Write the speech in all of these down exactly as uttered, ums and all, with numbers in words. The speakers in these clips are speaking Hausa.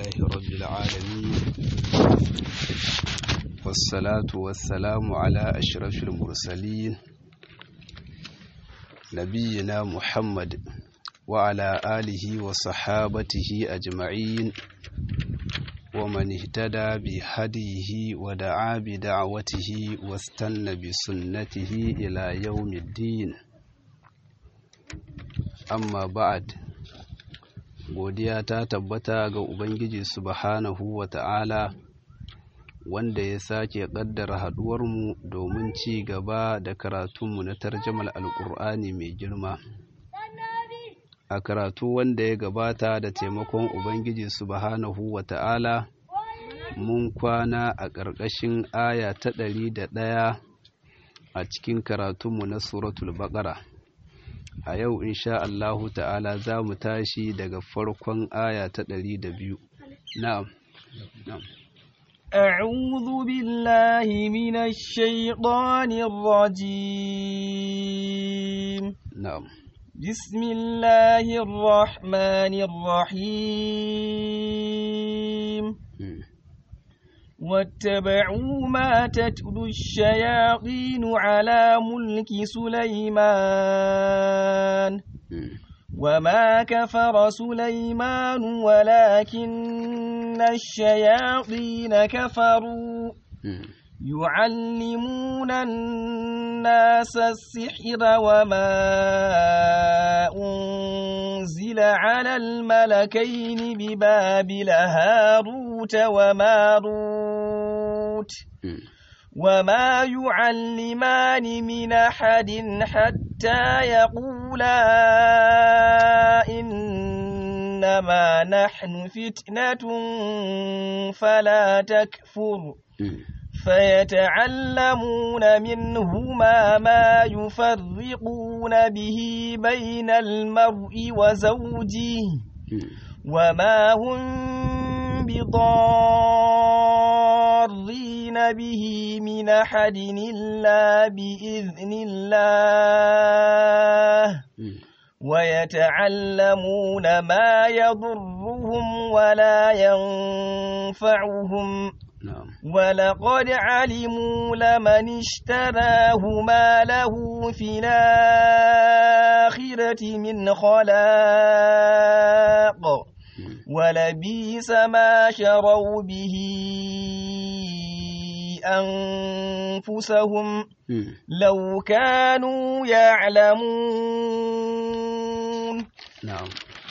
لله رب العالمين، والصلاة والسلام على أشرف المرسلين نبينا محمد وعلى آله وصحابته أجمعين، ومن اهتدى بهديه ودعا بدعوته واستنى بسنته إلى يوم الدين. Amma ba'ad, godiya ta tabbata ga Ubangiji subhanahu wa ta'ala wanda ya sake ƙaddara haɗuwarmu domin ci gaba da karatunmu na tarjamar Alƙur'ani mai girma. A karatu wanda ya gabata da taimakon Ubangiji subhanahu wa ta'ala, mun kwana a ƙarƙashin aya ta ɗari da ɗaya a cikin karatunmu na Suratul Baƙara. A yau insha Allahu ta'ala za mu tashi daga farkon aya ta ɗari da biyu. Na'am. Na'am. أعوذ بالله من الشيطان الرجيم. نعم. بسم الله الرحمن الرحيم. واتبعوا ما تتلو الشياطين على ملك سليمان وما كفر سليمان ولكن الشياطين كفروا يعلمون الناس السحر وما أنزل على الملكين ببابل هاروت وماروت وما يعلمان من أحد حتى يقولا إنما نحن فتنة فلا تكفر فيتعلمون منهما ما يفرقون به بين المرء وزوجه وما هم بضارين به من أحد إلا بإذن الله ويتعلمون ما يضرهم ولا ينفعهم ولقد علموا لمن اشتراه ما له في الآخرة من خلاق ولبئس ما شروا به أنفسهم لو كانوا يعلمون. نعم.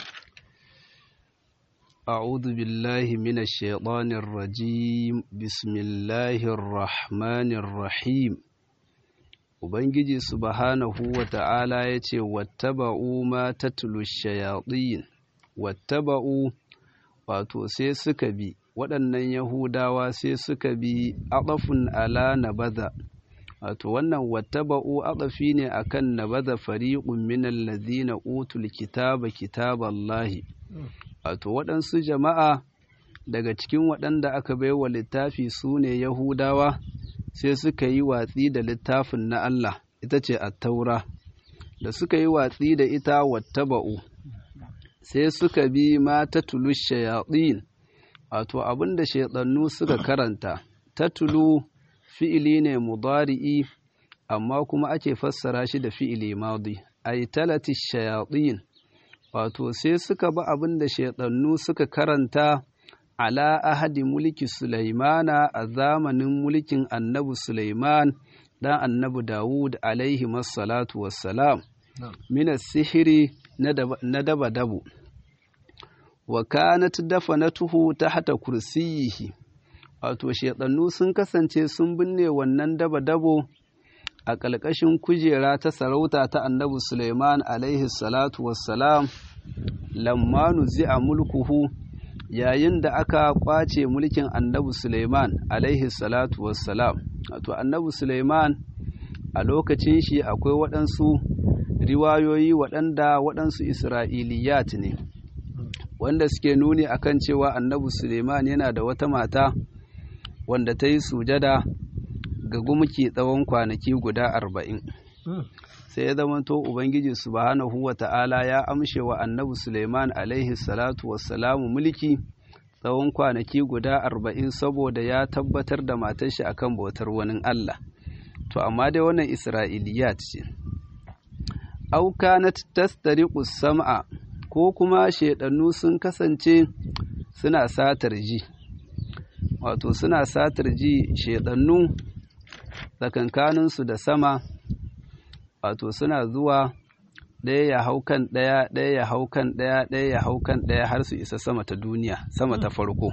أعوذ بالله من الشيطان الرجيم. بسم الله الرحمن الرحيم. Ubangiji subhanahu wa ta'ala ya ce, Wattaba'u ma tatlu shayaɗin, wattaba'u wato sai suka bi, waɗannan Yahudawa sai suka bi aɗafun ala nabaza, wato wannan wattaba'u aɗafi ne akan nabaza fariƙun minal ladhina utul kitaba kitaballahi. Wato waɗansu jama'a daga cikin waɗanda aka bai wa littafi su ne Yahudawa sai suka yi watsi da littafin na Allah, ita ce attaura, da suka yi watsi da ita wattaba'u sai suka bi ma tatlu shayaɗin, wato abinda shaiɗannu suka karanta. Tatlu fi'ili ne mudari'i amma kuma ake fassara shi da fi'ili madi, ay talati shayaɗin. Wato sai suka ba abin da shaiɗannu suka karanta ala ahadi mulki Sulaimana a zamanin mulkin annabi Sulaiman ɗan annabi Dawud alaihi massalatu wassalam, minas sihiri na daba-dabu. Wa kanat dafanatuhu tahta kursiyihi, wato shaiɗannu sun kasance sun binne wannan daba-dabo a ƙalƙashin kujera ta sarauta ta annabi Sulaiman alaihi salatu wassalam, lamma nuzi'a mulkuhu, yayin da aka ƙwace mulkin annabi Sulaiman alaihi salatu wassalam. Wato annabi Sulaiman a lokacin shi akwai waɗansu riwayoyi waɗanda waɗansu Isra'iliyat ne, wanda suke nuni akan cewa annabi Sulaiman yana da wata mata wanda ta yi sujada ga gumki tsawon kwanaki guda arba'in. sai ya zamanto ubangiji subhanahu wata'ala ya amshe wa annabi Suleiman alaihi salatu wassalamu mulki, tsawon kwanaki guda arba'in saboda ya tabbatar da matar shi akan bautar wani Allah. To amma dai wannan Isra'iliyat ce. Au kanat tastariqu sam'a, ko kuma shedannu sun kasance suna satar ji. Wato suna satar ji shedannu tsakankaninsu da sama, wato suna zuwa ɗaya ya hau kan ɗaya, ɗaya ya hau kan ɗaya, ɗaya ya hau kan ɗaya har su isa sama ta duniya, sama ta farko.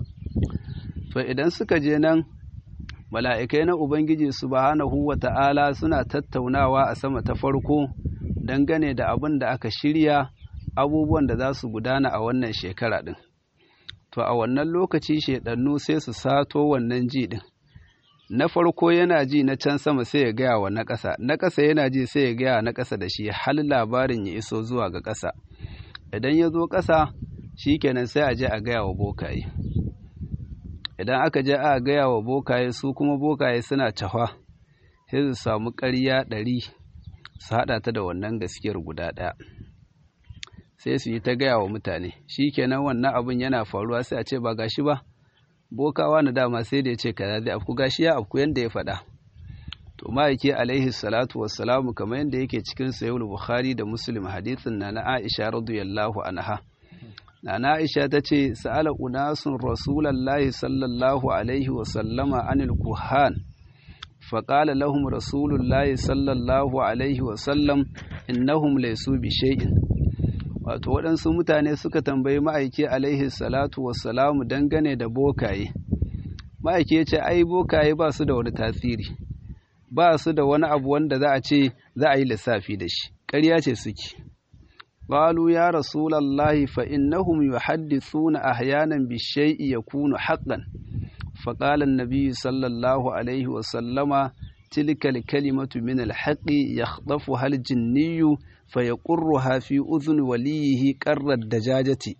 To idan suka je nan, mala'ikai na Ubangiji subhanahu wa ta'ala suna tattaunawa a sama ta farko dangane da abin da aka shirya, abubuwan da za su gudana a wannan shekara ɗin. To a wannan lokaci shedannu sai su sato wannan ji ɗin. Na farko yana ji na can sama sai ya gaya wa na ƙasa, na ƙasa yana ji sai ya gaya na ƙasa da shi har labarin ya iso zuwa ga ƙasa. Idan ya zo ƙasa shi kenan sai a je a gaya wa bokaye. Idan aka je a gaya wa bokaye, su kuma bokaye suna cahwa, sai su samu ƙarya ɗari su haɗa ta da wannan gaskiyar guda ɗaya. Sai su yi ta gaya wa mutane, shi kenan wannan abin yana faruwa sai a ce ba gashi ba. Bokawa na dama sai da ya ce kaza zai afku, gashi ya afku yanda ya faɗa. To ma'aiki alaihi salatu wassalamu kamar yadda yake cikin sahihul Bukhari da Muslim hadithin na na Aisha radiyallahu anha. Na na Aisha ta ce sa'ala unasun rasulallahi sallallahu alaihi wa sallama anil kuhan. Faƙala lahum rasulullahi sallallahu alaihi wa sallam innahum laysu bi shay'in. Wato waɗansu mutane suka tambayi ma'aiki alaihi salatu wassalamu dangane da bokaye. Ma'aiki ya ce ai bokaye ba su da wani tasiri, ba su da wani abu wanda za a ce za a yi lissafi da shi, ƙarya ce suke. Qalu ya rasulallahi fa innahum yuhaddithuna ahyanan bi shay'i yakunu haqqan. Fa qala an-nabiy sallallahu alaihi wa sallama tilka al-kalimatu min al-haqqi yakhdafuha al-jinniyyu fayaqurruha fi udhun waliyihi qarrad dajajati.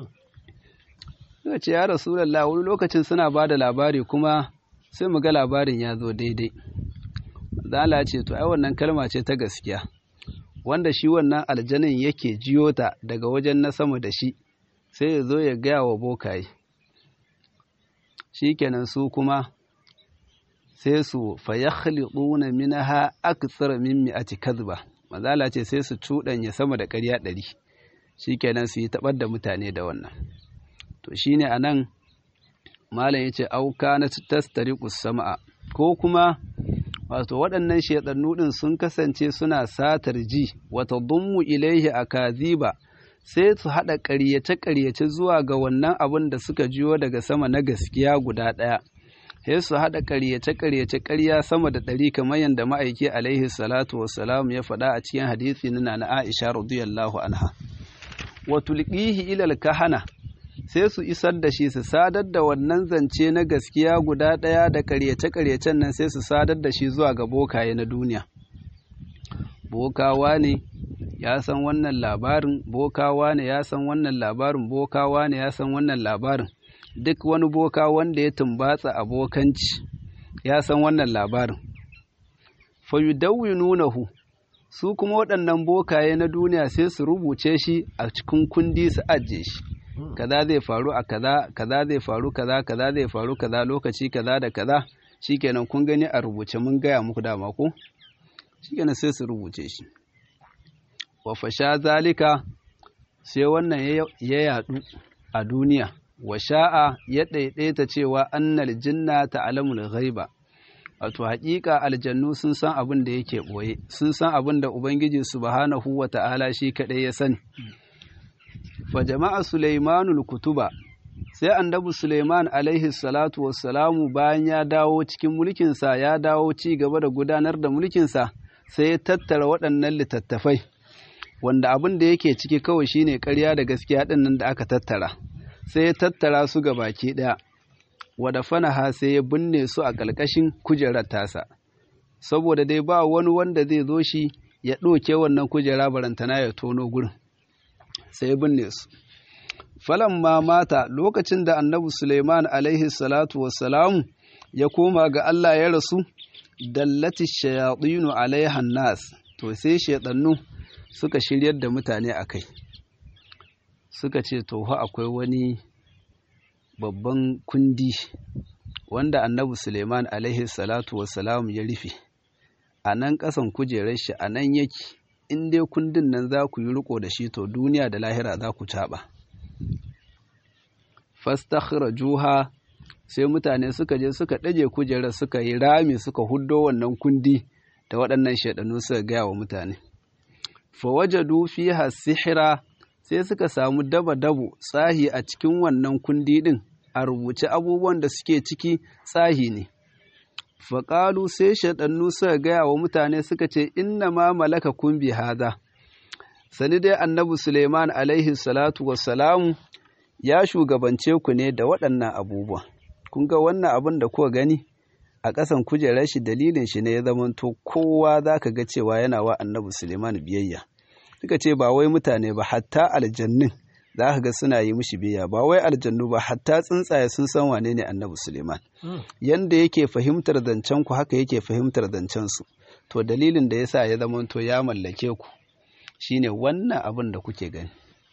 Suka ce ya Rasulullah, wani lokacin suna ba da labari kuma sai mu ga labarin ya zo daidai. Zala ce to ai wannan kalma ce ta gaskiya, wanda shi wannan aljanin yake jiyo ta daga wajen na sama da shi, sai ya zo ya gaya wa bokaye. Shikenan su kuma sai su fayakhliduna minha akthar min mi'ati kadhba. Mazala ce sai su cuɗanya sama da ƙarya ɗari, shi kenan su yi taɓar da mutane da wannan. To shi ne a nan malam ya ce auka na tastari sama'a, ko kuma wato waɗannan shaɗannu ɗin sun kasance suna satar ji, wata dummu ilaihi a kaziba, sai su haɗa ƙaryace-ƙaryace zuwa ga wannan abin da suka jiyo daga sama na gaskiya guda ɗaya. Sai su haɗa ƙaryace-ƙaryace ƙarya sama da ɗari kamar yadda ma'aiki alaihi salatu wassalam ya faɗa a cikin hadisi na na Aisha radiyallahu anha. Wa tulqihi ilal kahana, sai su isar da shi, su sadar da wannan zance na gaskiya guda ɗaya da ƙaryace-ƙaryacen nan sai su sadar da shi zuwa ga bokaye na duniya. Bokawa ne ya san wannan labarin, bokawa ne ya san wannan labarin, bokawa ne ya san wannan labarin. Duk wani boka wanda ya tumbatsa abokanci ya san wannan labarin. Fa yudawwinunahu, su kuma waɗannan bokaye na duniya sai su rubuce shi a cikin kundi su ajiye shi. Kaza zai faru a kaza, kaza zai faru kaza, kaza zai faru kaza, lokaci kaza da kaza. Shikenan kun gani a rubuce, mun gaya muku dama ko? Shikenan sai su rubuce shi. Wa fasha zalika, sai wannan ya yaɗu a duniya. Wa sha'a ya ɗaiɗaita cewa annal jinna ta'lamul ghaiba, wato haƙiƙa aljannu sun san abin da yake ɓoye, sun san abin da Ubangiji subhanahu wa ta'ala shi kaɗai ya sani. Fa jama'a Sulaimanul kutuba, sai annabi Sulaiman alaihi salatu wassalamu bayan ya dawo cikin mulkinsa, ya dawo ci gaba da gudanar da mulkinsa, sai ya tattara waɗannan littattafai, wanda abin da yake ciki kawai shine ƙarya da gaskiya ɗin nan da aka tattara. Sai ya tattara su ga baki ɗaya, wada fanaha sai ya binne su a ƙarƙashin kujerar tasa, saboda dai ba wani wanda zai zo shi ya ɗauke wannan kujera barantana ya tono gurin, sai ya binne su. Falan ma mata, lokacin da annabi Suleiman alaihi salatu wassalamu ya koma ga Allah ya rasu, dallati shayatinu alaihan nas, to sai shaiɗannu suka shiryar da mutane a kai. Suka ce to fa akwai wani babban kundi wanda annabi Suleiman alaihi salatu wassalam ya rufe a nan ƙasan kujerar shi a nan yake, in dai kundin nan za ku yi riko da shi to duniya da lahira za ku caɓa. Fastakhrajuha, sai mutane suka je suka ɗage kujerar suka yi rami suka huddo wannan kundi da waɗannan shaɗanu suka gaya wa mutane. Fawajadu fiha sihira, sai suka samu daba-dabo tsahi a cikin wannan kundi ɗin, a rubuce abubuwan da suke ciki tsahi ne. Faƙalu, sai shaɗannu suka gaya wa mutane suka ce, inna ma malaka kun bi haza. Sani dai annabi Suleiman alaihi salatu wassalamu ya shugabance ku ne da waɗannan abubuwa. Kun ga wannan abin da kuka gani a ƙasan kujerar shi, dalilin shi ne ya zamanto kowa za ka ga cewa yana wa annabi Suleiman biyayya. Suka ce ba wai mutane ba, hatta aljannin za ka ga suna yi mishi biyayya, ba wai aljannu ba, hatta tsuntsaye sun san wane ne annabi Suleiman. Yanda yake fahimtar zancen ku haka yake fahimtar zancen su. To dalilin da yasa ya zamanto ya mallake ku shine wannan abin da kuke gani.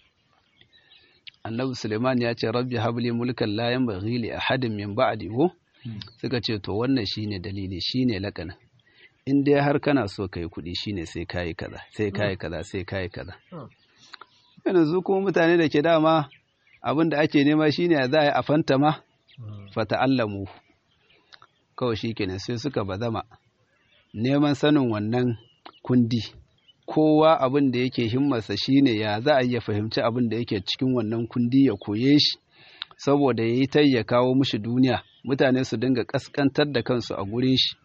Annabi Suleiman ya ce rabbi habli mulkan la yanbaghi li ahadin min ba'di. Suka ce to wannan shine dalili, shine lakanin. In dai har kana so kai kuɗi shine sai kai kaza, sai kai kaza, sai kai kaza. Yanzu kuma mutane da ke dama abin da ake nema shine za a yi a fantama fata'allamu. Kawai shikenan sai suka bazama neman sanin wannan kundi. Kowa abin da yake himmarsa shine ya za a iya fahimci abin da yake cikin wannan kundi ya koye shi, saboda yayi tai ya kawo mushi duniya, mutane su dinga kaskantar da kansu a gurin shi.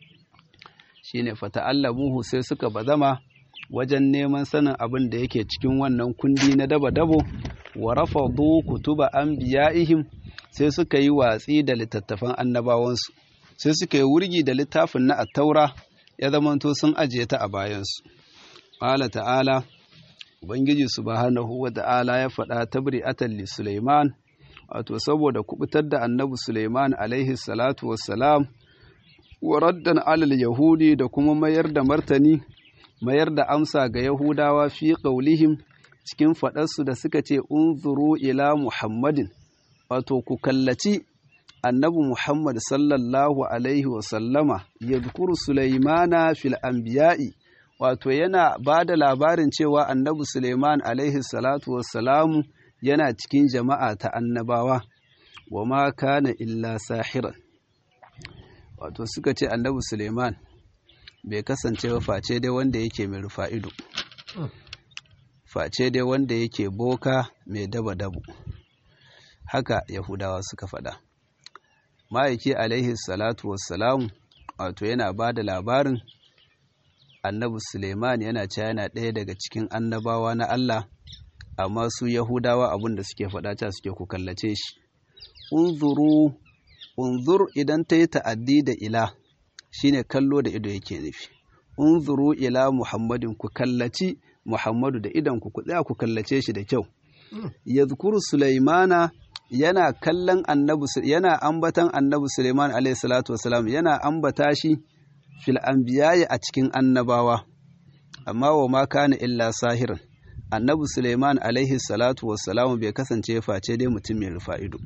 Shine fata'allamuhu, sai suka bazama wajen neman sanin abin da yake cikin wannan kundi na daba-dabo. Wa rafadu kutuba anbiya'ihim, sai suka yi watsi da littattafan annabawansu, sai suka yi wurgi da littafin na at-taura, ya zamanto sun ajiye ta a bayansu. Qala ta'ala, Ubangiji subhanahu wa ta'ala ya faɗa tabri'atan li Sulaiman, wato saboda kubutar da annabi Sulaiman alaihi salatu wassalam, wa raddan alal yahudi, da kuma mayar da martani, mayar da amsa ga Yahudawa fi qaulihim, cikin faɗarsu da suka ce unzuru ila Muhammadin, wato ku kallaci annabi Muhammad sallallahu alaihi wa sallama yadhkuru Sulaimana fil anbiya'i, wato yana ba da labarin cewa annabi Sulaiman alaihi salatu wassalamu yana cikin jama'a ta annabawa, wa ma kana illa sahiran. Wato suka ce annabi Sulaiman bai kasance ba face dai wanda yake mai rufa ido, face dai wanda yake boka mai daba-dabo. Haka Yahudawa suka faɗa. Ma'aiki alaihi salatu wassalamu wato yana ba da labarin annabi Suleiman yana cewa yana ɗaya daga cikin annabawa na Allah, amma su Yahudawa abin da suke faɗa ta suke ku kallace shi. Unzuru, unzur idan ta yi ta'addi da ila shine kallo da ido yake nufi. Unzuru ila Muhammadin, ku kallaci Muhammadu da idan ku tsaya ku kallace shi da kyau. Yadhkuru Sulaimana, yana kallon annabi, yana ambatan annabi Suleiman alaihi salatu wasalam, yana ambata shi fil anbiya'i a cikin annabawa, amma wa ma kana illa sahiran. Annabi Suleiman alaihi salatu wassalam bai kasance face dai mutum mai rufa ido.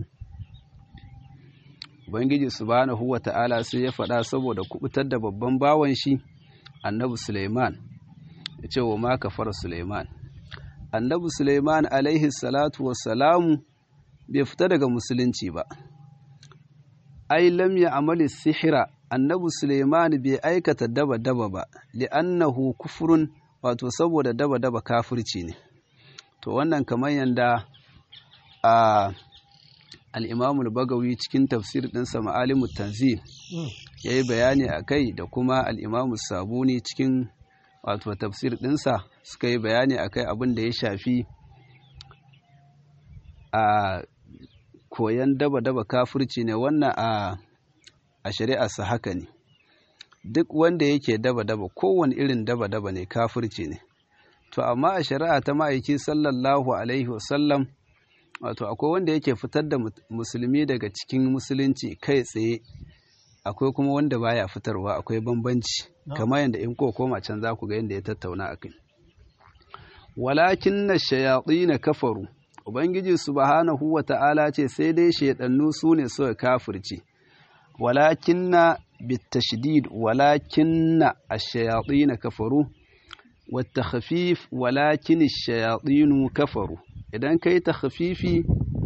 Ubangiji subhanahu wa ta'ala sai ya faɗa saboda kubutar da babban bawan shi annabi Suleiman, ya ce wa ma kafara Suleiman. Annabi Suleiman alaihi salatu wassalam bai fita daga musulunci ba. Ai lam ya amali sihira, annabi Suleiman bai aikata daba-daba ba, li'annahu kufurun, wato saboda daba-daba kafirci ne. To wannan kamar yanda a al'imamul bagawi cikin tafsir ɗinsa ma'alimu tanzil ya yi bayani a kai, da kuma al'imamu sabuni cikin wato tafsir ɗinsa suka yi bayani a kai abin da ya shafi a koyan daba-daba kafirci ne. Wannan a a shari'arsa haka ne, duk wanda yake daba-daba kowane irin daba-daba ne kafirci ne. To amma a shari'a ta ma'aiki sallallahu alaihi wasallam, wato akwai wanda yake fitar da musulmi daga cikin musulunci kai tsaye, akwai kuma wanda baya fitarwa, akwai bambanci, kamar yadda in ko koma can za ku ga yadda ya tattauna akai. Walakin na shayaɗi na kafaru, ubangiji subhanahu wata'ala ce sai dai shedannu su ne suka kafirci walakinna bitashdid walakinna ash-shayatin kafaru wat-takhfif walakin ash-shayatin kafaru idan kai takhfifi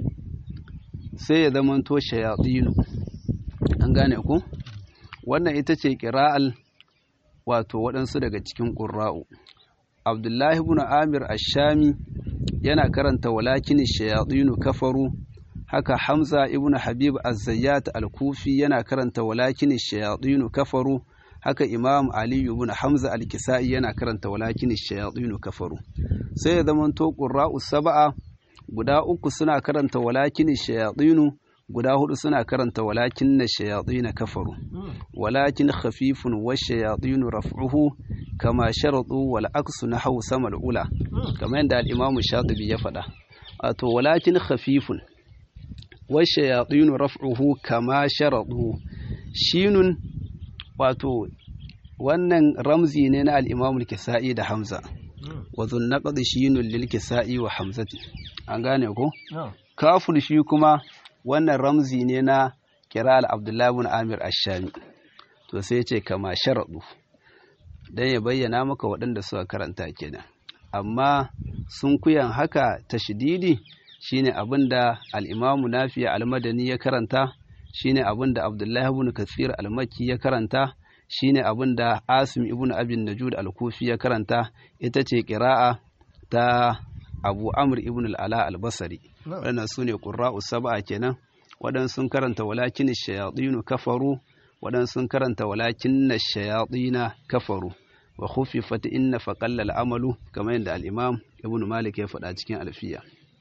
sai ya zamanto shayatin an gane ku wannan ita ce qira'al wato waɗansu daga cikin qurra'u Abdullahi ibn Amir ash-Shami yana karanta walakin ash-shayatin kafaru haka Hamza ibn Habib az-Zayyat al-Kufi yana karanta walakin ash-shayatin kafaru haka Imam Ali ibn Hamza al-Kisa'i yana karanta walakin ash-shayatin kafaru sai ya zamanto qurra'u sab'a guda uku suna karanta walakin ash-shayatin guda hudu suna karanta walakin ash-shayatin kafaru walakin khafifun wash-shayatin raf'uhu kama sharatu wal aksu nahwu samal ula kamar yadda al-Imam Shatibi ya faɗa wato walakin khafifun wash-shayatin raf'uhu kama sharatu shinun wato wannan ramzi ne na al-Imam al-Kisa'i da Hamza wa dhunnaqad shinun lil-Kisa'i wa Hamzati an gane ko kafun shi kuma wannan ramzi ne na kira'al Abdullah ibn Amir ash-Shami to sai ya ce kama sharadu dan ya bayyana maka waɗanda suka karanta kenan amma sun kuyan haka tashdidi shine abinda al-Imam Nafi' al-Madani ya karanta shine abinda Abdullah ibn Kathir al-Makki ya karanta shine abinda Asim ibn Abi Najud al-Kufi ya karanta ita ce qira'a ta Abu Amr ibn al-Ala al-Basri waɗannan sune qurra'u sab'a kenan waɗannan sun karanta walakin ash-shayatin kafaru waɗannan sun karanta walakin ash-shayatin kafaru wa khuffifat inna faqalla al-amalu kamar yadda al-Imam Ibn Malik ya faɗa cikin alfiya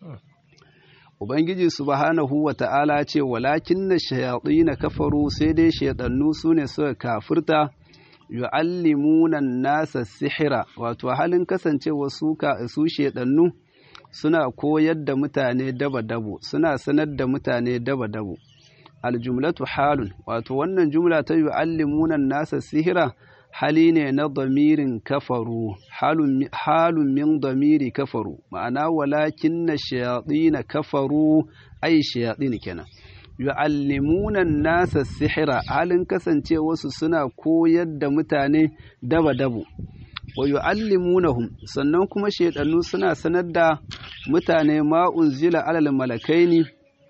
Ubangiji subhanahu wa ta'ala ce walakin ash-shayatin kafaru sai dai shaytanu sune suka kafirta yu'allimuna an-nasa sihira wato halin kasancewa su ka su shaytanu suna koyar da mutane daba-dabo suna sanar da mutane daba-dabo aljumlatu halun wato wannan jumla ta yu'allimuna an-nasa sihira hali ne na damirin kafaru halun halun min damiri kafaru ma'ana walakinna shayatin kafaru ay shayatin kenan yu'allimuna an-nasa sihira halin kasancewa su suna koyar da mutane daba-dabo wa yu'allimunahum sannan kuma shaytanu suna sanar da mutane ma unzila alal malakaini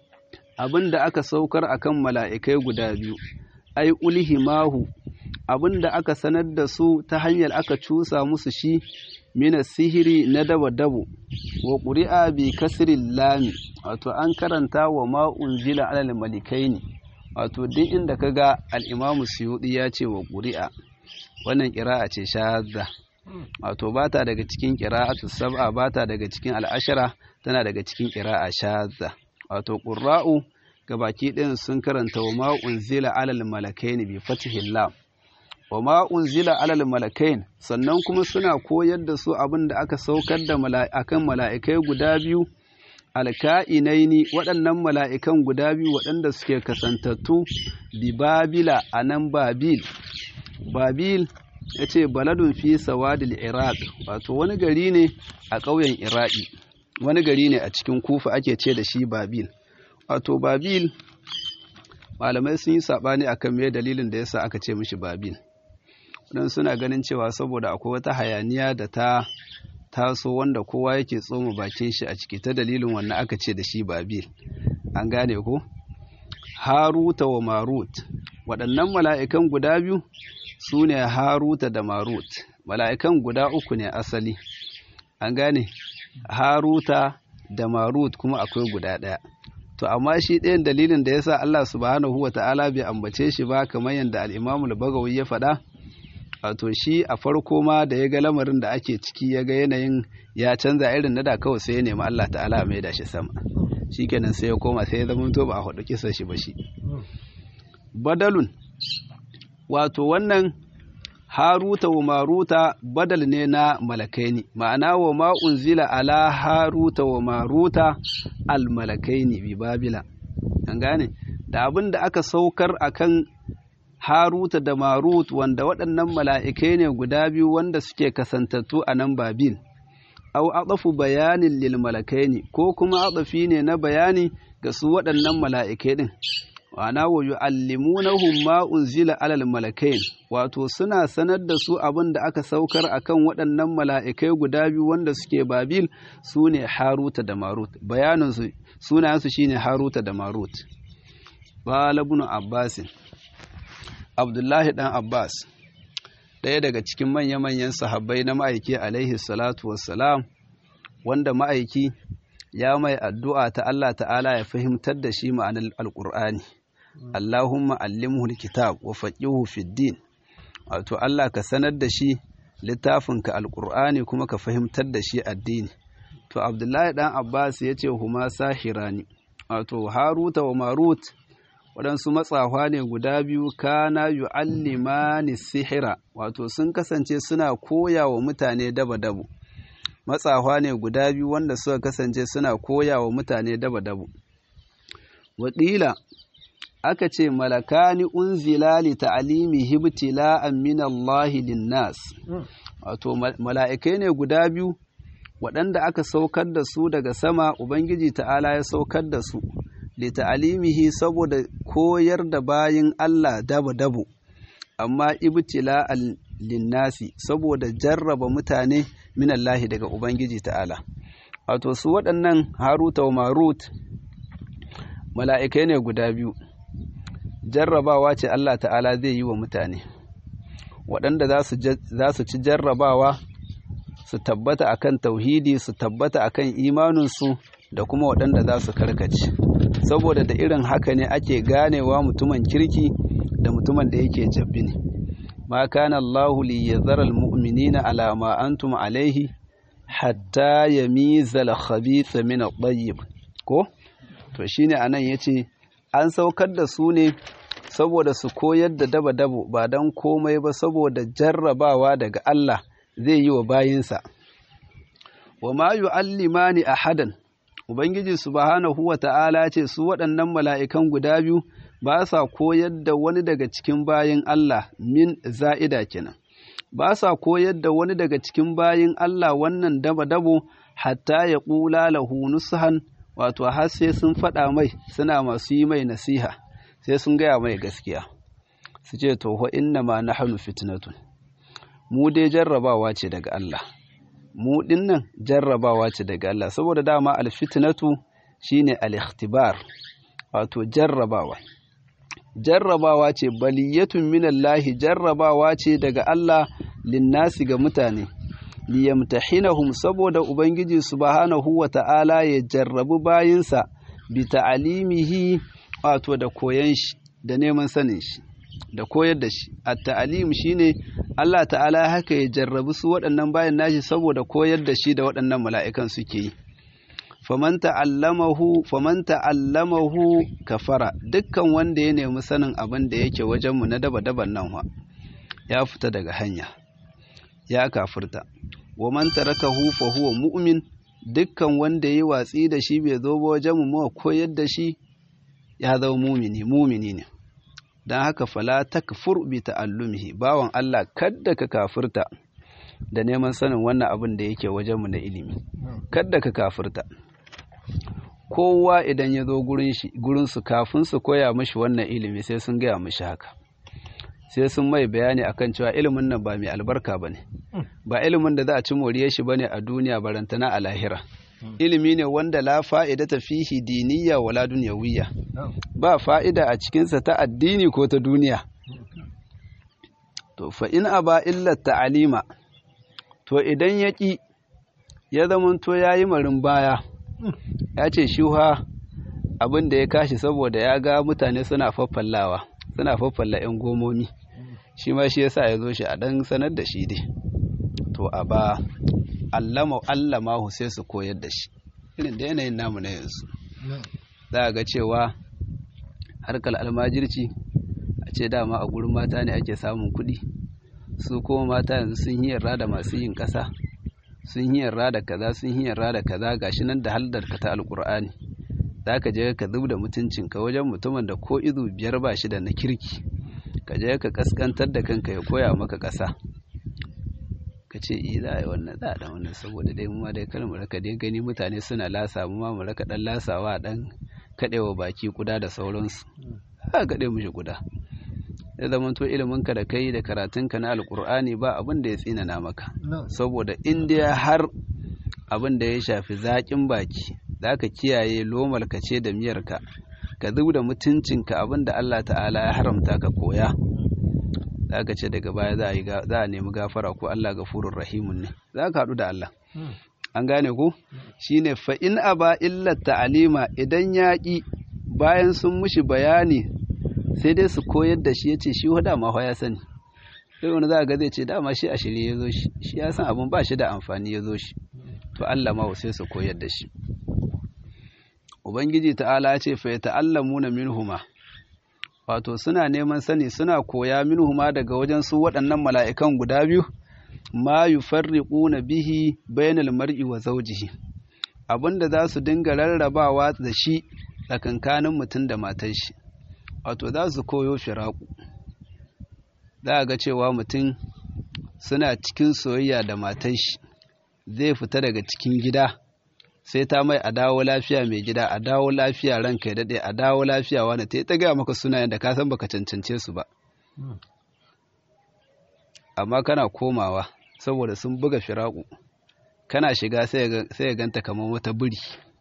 abinda aka saukar akan mala'ikai guda biyu ai ulhimahu abinda aka sanar da su ta hanyar aka cusa musu shi mina sihiri na dabo-dabo wa ƙuri'a bi kasril lami wato an karanta wa ma unzila alal malakaini wato duk inda kaga al-Imam Suyuti ya ce wa ƙuri'a wannan ƙira'a ce shadda wato ba ta daga cikin ƙira'atu sab'a ba ta daga cikin al'ashara tana daga cikin ƙira'a shadda wato ƙurra'u gabaki ɗin sun karanta wa ma unzila alal malakain bi fathil lam wa ma unzila alal malakain sannan kuma suna koyar da su abin da aka saukar da akan mala'ikai guda biyu alka'inaini waɗannan mala'ikan guda biyu waɗanda suke kasantattu bi babila anan babil babil ya ce baladun fi sawadil iraq wato wani gari ne a ƙauyen iraki wani gari ne a cikin kufa ake ce da shi babil wato babil malamai sun yi saɓani akan me dalilin da yasa aka ce mishi babil dan suna ganin cewa saboda akwai wata hayaniya da ta taso wanda kowa yake tsoma bakin shi a ciki ta dalilin wannan aka ce da shi babil an gane ko haruta wa marut waɗannan mala'ikan guda biyu su ne haruta da marut mala'ikan guda uku ne asali an gane haruta da marut kuma akwai guda ɗaya to amma shi ɗayan dalilin da yasa Allah subhanahu wa ta'ala bai ambace shi ba kamar yadda al-Imam al-Bagawi ya faɗa wato shi a farko ma da ya ga lamarin da ake ciki ya ga yanayin ya canza irin na da kawai sai ya nemi Allah ta'ala mai da shi sama shikenan sai ya koma sai ya zama to ba a hudu kisa shi ba shi badalun wato wannan haruta wa maruta badal ne na malakaini ma'ana wa ma unzila ala haruta wa maruta al malakaini bi babila an gane da abin da aka saukar akan haruta da marut wanda waɗannan mala'ikai ne guda biyu wanda suke kasantattu a nan babil au adafu bayanin lil malakaini ko kuma adafi ne na bayani ga su waɗannan mala'ikai din wana wa yu'allimunahum ma unzila alal malakain wato suna sanar da su abin da aka saukar akan waɗannan mala'ikai guda biyu wanda suke Babil sune Haruta da Marut bayanin su sunayen su shine Haruta da Marut qala ibn Abbas Abdullahi dan Abbas ɗaya daga cikin manya-manyan sahabbai na ma'aiki alaihi salatu wassalam wanda ma'aiki ya mai addu'a ta Allah ta'ala ya fahimtar da shi ma'anar alƙur'ani Allahumma allimhu alkitab wa faqihu fid din wato Allah ka sanar da shi littafinka alqur'ani kuma ka fahimtar da shi addini to Abdullahi dan Abbas yace huma sahirani wato Haruta wa Marut waɗansu matsafa ne guda biyu kana yu'allimani sihira wato sun kasance suna koya wa mutane daba-dabu matsafa ne guda biyu wanda suka kasance suna koya wa mutane daba-dabu waƙila aka ce malakani unzila li ta'limi hibtila'an min Allah lin-nas wato mala'ikai ne guda biyu waɗanda aka saukar da su daga sama ubangiji ta'ala ya saukar da su li ta'limihi saboda koyar da bayin Allah dabo-dabo amma ibtila'an lin-nasi saboda jarraba mutane min Allah daga ubangiji ta'ala wato su waɗannan Haruta wa Marut mala'ikai ne guda biyu jarrabawa ce Allah ta'ala zai yi wa mutane waɗanda za su ci jarrabawa su tabbata akan tauhidi su tabbata akan imaninsu da kuma waɗanda za su karkace saboda da irin haka ne ake ganewa mutumin kirki da mutumin da yake jabbi ne ma kana Allahu li yazara almu'minina ala ma antum alayhi hatta yamiza al-khabitha min at-tayyib ko to shine anan yace an saukar da su ne saboda su koyar da daba-dabo ba don komai ba saboda jarrabawa daga Allah zai yi wa bayinsa. Wa ma yu'allimani ahadan Ubangiji subhanahu wa ta'ala ce su waɗannan mala'ikan guda biyu ba sa koyar da wani daga cikin bayin Allah min za'ida kenan. Ba sa koyar da wani daga cikin bayin Allah wannan daba-dabo hatta ya ƙula lahu nusuhan wato har sai sun faɗa mai suna masu yi mai nasiha sai sun gaya mai gaskiya su ce to ho inna ma nahnu fitnatun mu dai jarrabawa ce daga Allah mu dinnan jarrabawa ce daga Allah saboda dama alfitnatu shine al-ikhtibar wato jarrabawa jarrabawa ce baliyatun minallahi jarrabawa ce daga Allah linnasi ga mutane liyamtahinahum saboda ubangiji subhanahu wata'ala ya jarrabu bayinsa bi ta'alimihi wato da koyan shi da neman sanin shi da koyar da shi at-ta'alim shine Allah ta'ala haka ya jarrabu su waɗannan bayin nashi saboda koyar da shi da waɗannan mala'ikan suke yi faman ta'allamahu faman ta'allamahu kafara dukkan wanda ya nemi sanin abin da yake wajen mu na daba-daban nan wa ya fita daga hanya ya kafirta wa man tarakahu fa huwa mu'min dukkan wanda yayi watsi da shi bai zo ba wajen mu koyar da shi ya zama mu'mini mu'mini ne dan haka fala takfur bi ta'allumihi bawan Allah kadda ka kafirta da neman sanin wannan abin da yake wajen mu na ilimi kadda ka kafirta kowa idan ya zo gurin shi gurin su kafin su koya mishi wannan ilimi sai sun gaya mishi haka sai sun mai bayani akan cewa ilimin nan ba mai albarka bane ba ilimin da za a ci moriyar shi bane a duniya barantana a lahira ilimi ne wanda la fa'idata fihi diniyya wala dunyawiyya ba fa'ida a cikin sa ta addini ko ta duniya to fa in aba illa ta'alima to idan yaki ya zamanto yayi marin baya ya ce shuha abin da ya kashi saboda ya ga mutane suna faffallawa suna faffalla yan gomomi shi ma shi yasa ya zo shi a dan sanar da shi dai to a ba allama allama sai su koyar da shi irin da yanayin namu na yanzu za a ga cewa harkar almajirci a ce dama a gurin mata ne ake samun kuɗi su kuma mata yanzu sun yi yarda da masu yin ƙasa sun yi yarda da kaza sun yi yarda da kaza gashi nan da haldar ka ta alƙur'ani za ka je ka zub da mutuncinka wajen mutumin da ko izu biyar ba shi da na kirki ka je ka kaskantar da kanka ya koya maka ƙasa ka ce i za a yi wannan za a dan wannan saboda dai mu ma dai kar mu raka dai gani mutane suna lasa mu ma mu raka dan lasawa dan kadewa baki kuda da sauransu ha kade mu shi kuda ya zama to ilimin ka da kai da karatun ka na alqur'ani ba abin da ya tsinana maka saboda in dai har abin da ya shafi zakin baki zaka kiyaye lomal ka ce da miyar ka ka zub da mutuncinka abin da Allah ta'ala ya haramta ka koya zaka ce daga baya za a yi za a nemi gafara ko Allah gafurur rahimun ne zaka haɗu da Allah an gane ko shine fa in aba illa ta'alima idan yaƙi bayan sun mushi bayani sai dai su koyar da shi yace shi wada ma ya sani sai wani za ga zai ce dama shi a shirye yazo shi shi ya san abun ba shi da amfani yazo shi to Allah ma sai su koyar da shi ubangiji ta'ala ya ce fa yata'allamuna minhuma wato suna neman sani suna koya minhuma daga wajen su waɗannan mala'ikan guda biyu ma yufarriquna bihi bainal mar'i wa zawjihi abinda za su dinga rarrabawa da shi tsakankanin mutum da matar shi wato za su koyo firaku za ga cewa mutum suna cikin soyayya da matar shi zai fita daga cikin gida sai ta mai a dawo lafiya mai gida a dawo lafiya ranka ya dade a dawo lafiya wani ta yi ta gaya maka sunayen da ka san baka cancance su ba amma kana komawa saboda sun buga firaku kana shiga sai ya ganta kamar wata buri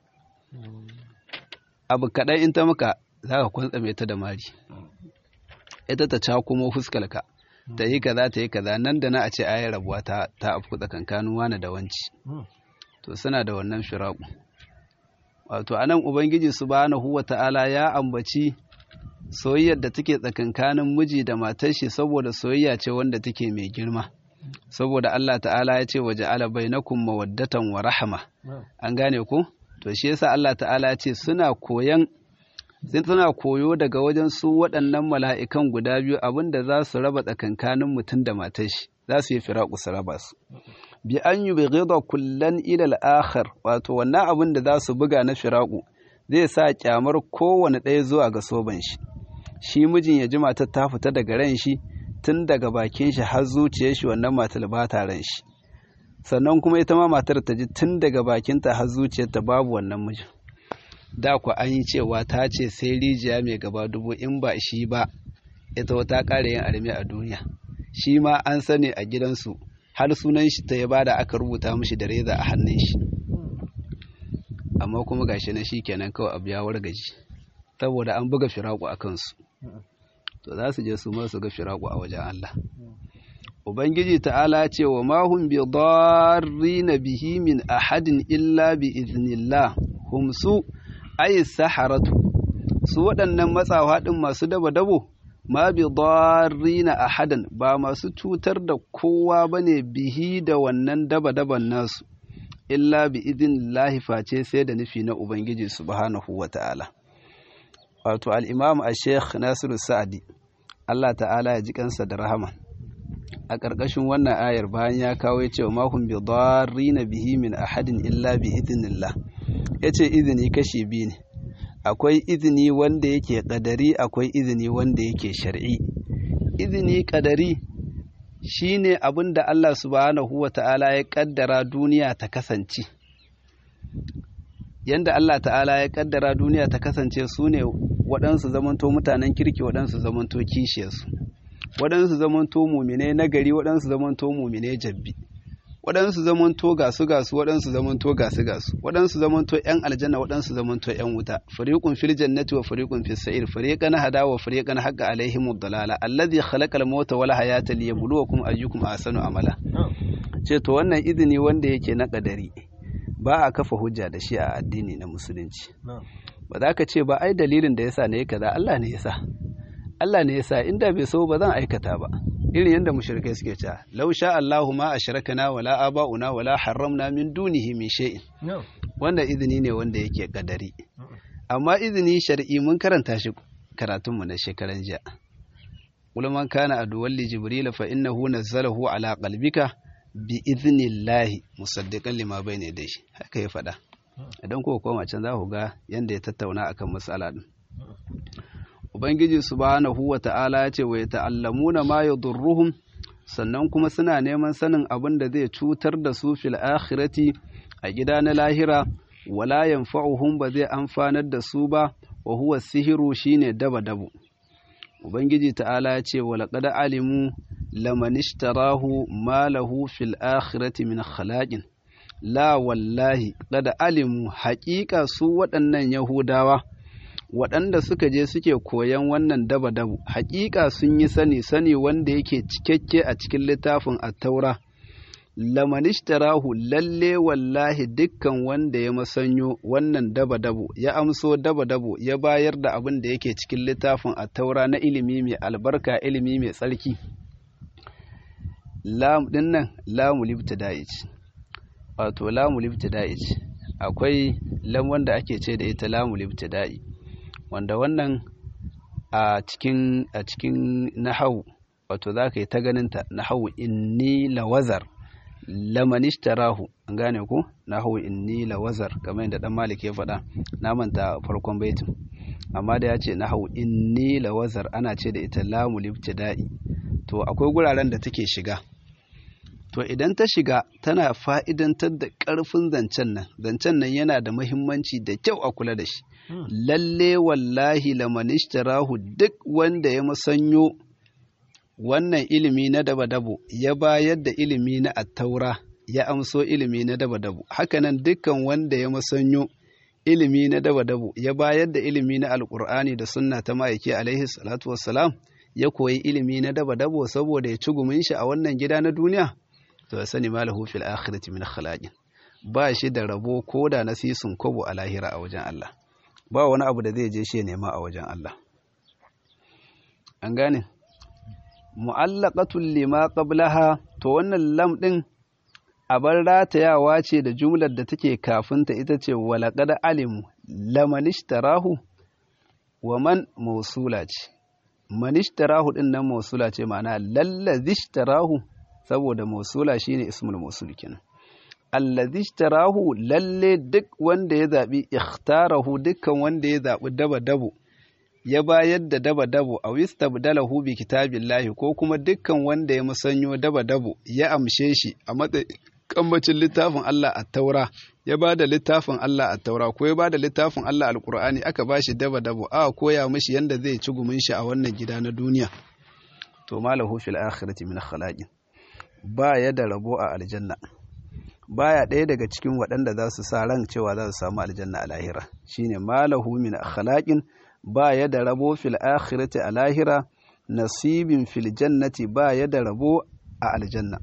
abu kaɗai in ta maka za ka kwantsame ta da mari ita ta cakumo fuskalka ta yi kaza ta yi kaza nan da na a ce ayi rabuwa ta ta afku tsakankanin wani da wanci to suna da wannan firaku wato anan ubangiji subhanahu wata'ala ya ambaci soyayyar da take tsakankanin miji da matar shi saboda soyayya ce wanda take mai girma saboda Allah ta'ala ya ce waja'ala bainakum mawaddatan wa rahma an gane ku to shi yasa Allah ta'ala ya ce suna koyan suna koyo daga wajen su waɗannan mala'ikan guda biyu abinda za su raba tsakankanin mutum da matar shi za su yi firaku su raba su bi an yi bigida kullan ilal akhar wato wannan abin da za su buga na firaku zai sa kyamar kowane ɗaya zuwa ga soban shi shi mijin ya ji matar ta fita daga ran shi tun daga bakin shi har zuciyar shi wannan matar ba ta ran shi sannan kuma ita ma matar ta ji tun daga bakinta har zuciyarta babu wannan mijin da ku an yi cewa ta ce sai rijiya mai gaba dubu in ba shi ba ita wata ƙara yin armi a duniya shi ma an sani a gidansu har sunan shi ta ya bada aka rubuta mishi da reza a hannun shi amma kuma gashi na shi kenan kawai abu ya wargaji saboda an buga firaku a kansu to za su je su ma su ga firaku a wajen Allah ubangiji ta'ala ce wa ma hum bi darrina bihi min ahadin illa bi iznillah hum su ay saharatu su waɗannan matsawa din masu daba dabo ma bi darrina ahadan ba masu cutar da kowa bane bihi da wannan daba daban nasu illa bi idnillahi face sai da nufi na ubangiji subhanahu wata'ala wato al-imam al-sheikh Nasiru Sa'di Allah ta'ala ya ji kansa da rahama a ƙarƙashin wannan ayar bayan ya kawo yace ma hum bi darrina bihi min ahadin illa bi idnillah yace izini kashi biyu ne akwai izini wanda yake ƙadari akwai izini wanda yake shar'i izini ƙadari shine abin da Allah subhanahu wata'ala ya ƙaddara duniya ta kasance yanda Allah ta'ala ya ƙaddara duniya ta kasance su ne waɗansu zamanto mutanen kirki waɗansu zamanto kishiyarsu waɗansu zamanto mumine nagari waɗansu zamanto mumine jabbi waɗansu zamanto gasu gasu waɗansu zamanto gasu gasu waɗansu zamanto ƴan aljanna waɗansu zamanto ƴan wuta fariqun fil jannati wa fariqun fis sa'ir fariqan hada wa fariqan haqqa alaihimud dalala alladhi khalaqal mauta wal hayata liyabluwakum ayyukum ahsanu amala ce to wannan izini wanda yake na kadari ba a kafa hujja da shi a addini na musulunci ba za ka ce ba ai dalilin da yasa ne kaza Allah ne yasa Allah ne yasa inda bai so ba zan aikata ba irin yadda mushrikai suke cewa law sha Allahu ma ashrakana wala aba'una wala harramna min dunihi min shay'in wanda izini ne wanda yake kadari amma izini shar'i mun karanta shi karatun mu na shekaran jiya ulman kana aduwal li jibril fa innahu nazzalahu ala qalbika bi idnillahi musaddiqan lima bayna yadayhi haka ya fada idan ko koma can za ku ga yanda ya tattauna akan mas'ala din ubangiji subhanahu wata'ala ya ce wa yata'allamuna ma yadurruhum sannan kuma suna neman sanin abin da zai cutar da su fil akhirati a gida na lahira wala yanfa'uhum ba zai amfanar da su ba wa huwa sihiru shine daba dabu ubangiji ta'ala ya ce wala qad alimu laman ishtarahu ma lahu fil akhirati min khalaqin la wallahi qad alimu haƙiƙa su waɗannan yahudawa waɗanda suka je suke koyan wannan daba dabu haƙiƙa sun yi sani sani wanda yake cikakke a cikin littafin at-taura lamanishtarahu lalle wallahi dukkan wanda ya masanyo wannan daba dabu ya amso daba dabu ya bayar da abin da yake cikin littafin at-taura na ilimi mai albarka ilimi mai tsarki lam dinnan lamul ibtida'i wato lamul ibtida'i akwai lam wanda ake ce da ita lamul ibtida'i wanda wannan a cikin a cikin nahwu wato zaka yi ta ganin ta nahwu inni lawazar laman ishtarahu an gane ko nahwu inni lawazar kamar yadda dan malik ya faɗa na manta farkon baitin amma da ya ce nahwu inni lawazar ana ce da ita lamul ibtida'i to akwai guraren da take shiga to idan ta shiga tana fa'idantar da ƙarfin zancen nan zancen nan yana da muhimmanci da kyau a kula da shi lalle wallahi lamanishtarahu duk wanda ya musanyo wannan ilimi na daba-dabo ya bayar da ilimi na attaura ya amso ilimi na daba-dabo hakanan dukkan wanda ya musanyo ilimi na daba-dabo ya bayar da ilimi na alƙur'ani da sunna ta ma'aiki alaihi salatu wassalam ya koyi ilimi na daba-dabo saboda ya ci gumin shi a wannan gida na duniya to ya sani malahu fil akhirati min khalaqin ba shi da rabo ko da nasisun kobo a lahira a wajen Allah ba wani abu da zai je shi nema a wajen Allah an gane mu'allaqatul lima qablaha to wannan lam din abar ratayawa ce da jumlar da take kafinta ita ce walaqad alimu laman ishtarahu wa man mawsula ce man ishtarahu din nan mawsula ce ma'ana lallazi ishtarahu saboda mawsula shine ismul mawsul kenan allazi ishtarahu lalle duk wanda ya zabi ikhtarahu dukkan wanda ya zabi daba dabo ya bayar da daba dabo aw istabdalahu bi kitabillahi ko kuma dukkan wanda ya musanyo daba dabo ya amshe shi a matsayin kambacin littafin Allah a taura ya bada littafin Allah a taura ko ya bada littafin Allah alqur'ani aka bashi daba dabo a koya mishi yanda zai ci gumin shi a wannan gida na duniya to malahu fil akhirati min khalaqin ba ya da rabo a aljanna baya ɗaya daga cikin waɗanda za su sa ran cewa za su samu aljanna a lahira shine malahu min khalaqin ba ya da rabo fil akhirati a lahira nasibin fil jannati ba ya da rabo a aljanna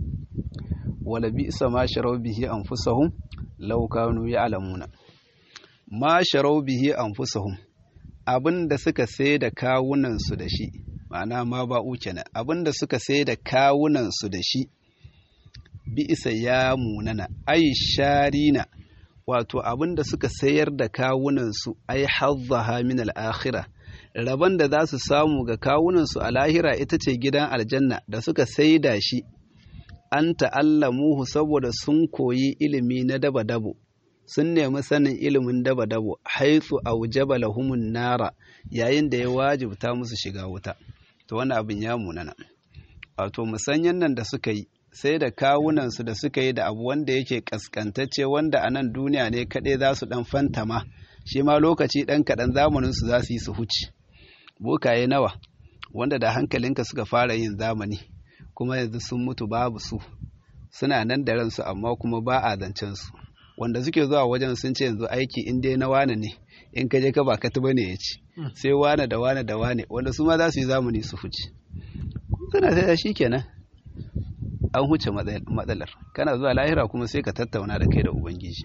wala bi'sa ma sharaw bihi anfusahum law kanu ya'lamuna ma sharaw bihi anfusahum abinda suka sai da kawunan su da shi ma'ana ma ba'u kenan abinda suka sai da kawunan su da shi bi'sa ya munana ay sharina wato abinda suka sayar da kawunansu ai hazzaha min al-akhirah raban da za su samu ga kawunansu a lahira ita ce gidan aljanna da suka saida shi an ta'allamuhu saboda sun koyi ilimi na daba-dabo sun nemi sanin ilimin daba-dabo haitsu aujaba lahumun nara yayin da ya wajibta musu shiga wuta to wannan abin ya munana wato musanyan nan da suka yi sai da kawunansu da suka yi da abu wanda yake kaskantacce wanda a nan duniya ne kaɗai za su ɗan fantama shi ma lokaci ɗan kaɗan zamaninsu za su yi su huce bokaye nawa wanda da hankalinka suka fara yin zamani kuma yanzu sun mutu babu su suna nan da ransu amma kuma ba a zancen su wanda suke zuwa wajen sun ce yanzu aiki in dai na wane ne in ka je ka ba katuba ne ya ci sai wane da wane da wane wanda su ma za su yi zamani su huce suna sai da shi kenan an huce matsalar kana zuwa lahira kuma sai ka tattauna da kai da ubangiji